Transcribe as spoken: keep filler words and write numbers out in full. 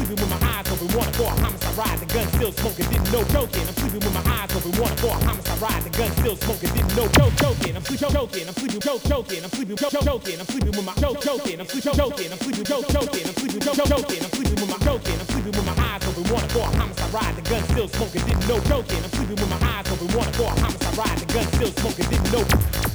sleeping with my eyes open, wanna for a homicide ride, the gun still smoking, didn't know joking. I'm sleeping with my eyes open, wanna for a homicide ride, the gun still smoking, didn't know joke joking. I'm sleeping joking, I'm sleeping joke joking, I'm sleeping joke joking, I'm sleeping with my joke joking, I'm sleeping joking, I'm sleeping joke joking, I'm sleeping joke joking, I'm sleeping with my joking, I'm sleeping with my eyes open, wanna for a homicide ride, the gun still smoking, didn't know joking. I'm sleeping with my eyes open, wanna for a homicide ride, the gun still smoking, didn't know.